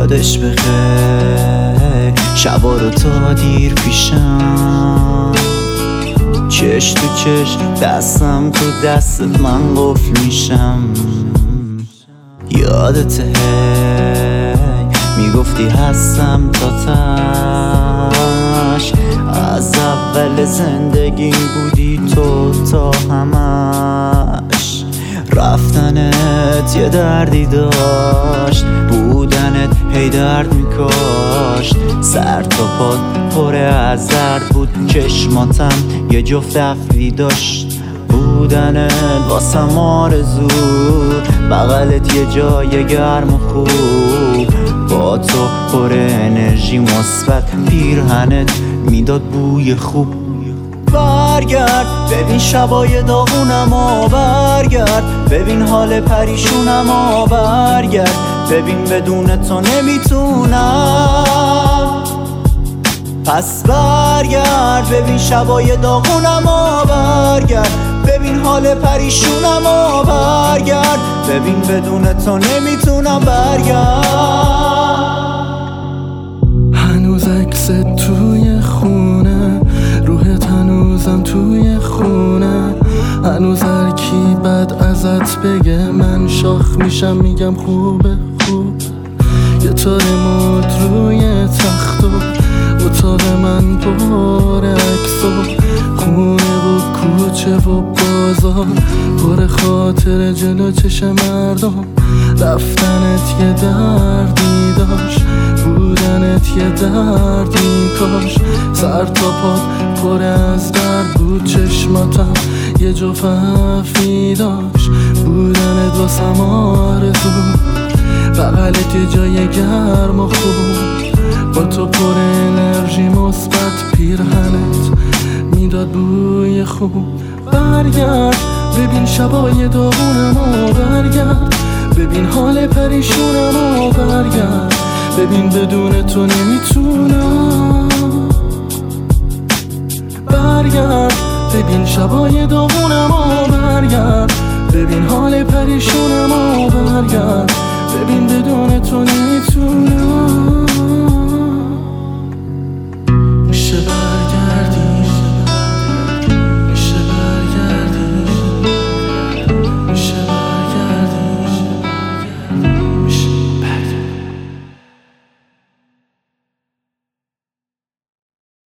یادش بخیر شبا رو تا دیر پیشم، چش تو چش دستم تو دست من قفل میشم. یادته میگفتی هستم تا تش، از اول زندگیم بودی تو تا همش. رفتنت یه دردی داشت، بودنت هی درد میکاشت. سر تا پات پر از درد بود، چشماتم یه جفت افری داشت. بودنت واسم آرزو، بغلت یه جای گرم و خوب. با تو پر انرژی مثبت، پیرهنت میداد بوی خوب. برگرد ببین شبای داغونمو، برگرد ببین حال پریشونمو، برگرد ببین بدون تو نمیتونم. پس برگرد ببین شبای داغونمو، برگرد ببین حال پریشونمو، برگرد ببین بدون تو نمیتونم. برگرد هنوز عکست توی خونه، روحت هنوزم توی خونه. هنوز هر کی بد ازت بگه من شاخ میشم میگم خوبه خوب. یه تار مد روی تخت و اتاق من پر عکس و خونه و کوچه و بازار پر خاطر جلو چش مردم. رفتنت یه دردی داشت، بودنت یه دردی کاش. سر تا پات پر از درد بود، چشماتم یه جفت افی داشت. بودنت واسم آرزو، بغلت یه جای گرم و خوب. با تو پر انرژی مثبت، پیرهنت میداد بوی خوب. برگرد ببین شبای داغونمو، برگرد ببین حال پریشونمو، برگرد ببین بدون تو نمیتونم. برگرد ببین شبای داغونمو، برگرد ببین حال پریشونمو، برگرد ببین بدون تو نمیتونم.